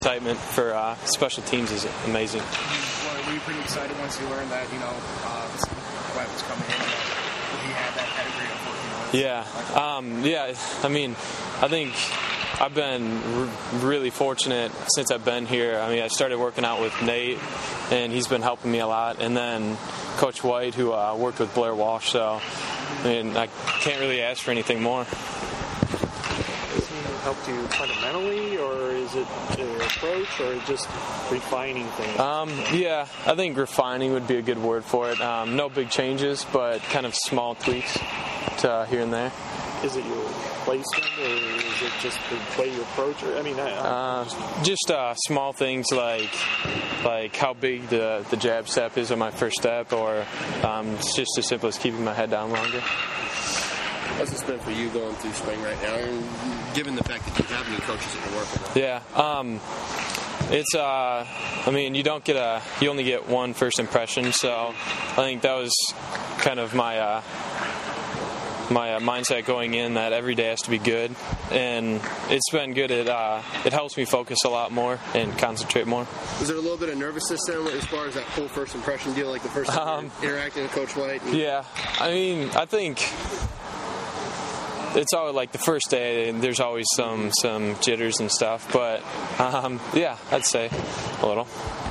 excitement for special teams is amazing. Were you pretty excited once you learned that, this White was coming in and that he had that pedigree of working? Yeah. I mean, I think I've been really fortunate since I've been here. I mean, I started working out with Nate, and he's been helping me a lot. And then Coach White, who worked with Blair Walsh. So, I mean, I can't really ask for anything more. Has he helped you fundamentally, or is it your approach, or just refining things? Yeah, I think refining would be a good word for it. No big changes, but kind of small tweaks to here and there. Is it your placement, or is it just the way you approach? Or, I mean, just small things like how big the jab step is on my first step, or it's just as simple as keeping my head down longer. How's this been for you going through spring right now, and given the fact that you have new coaches that you're working with? Yeah, it's I mean, you only get one first impression, so I think that was kind of my mindset going in, that every day has to be good, and it's been good. It helps me focus a lot more and concentrate more. Was there a little bit of nervousness there as far as that whole first impression deal, like the first time interacting with Coach White? Yeah, I mean, I think it's always like the first day, there's always some jitters and stuff, but yeah, I'd say a little.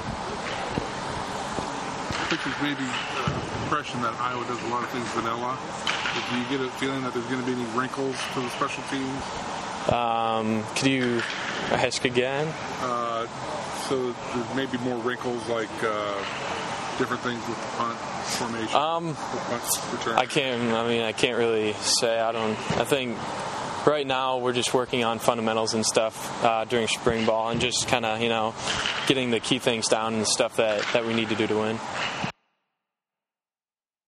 I think there's maybe an impression that Iowa does a lot of things vanilla. Do you get a feeling that there's going to be any wrinkles to the special teams? Could you ask again? So there's maybe more wrinkles, like different things with the punt formation, punt return. I can't really say. I think right now we're just working on fundamentals and stuff during spring ball, and just kind of getting the key things down and stuff that we need to do to win.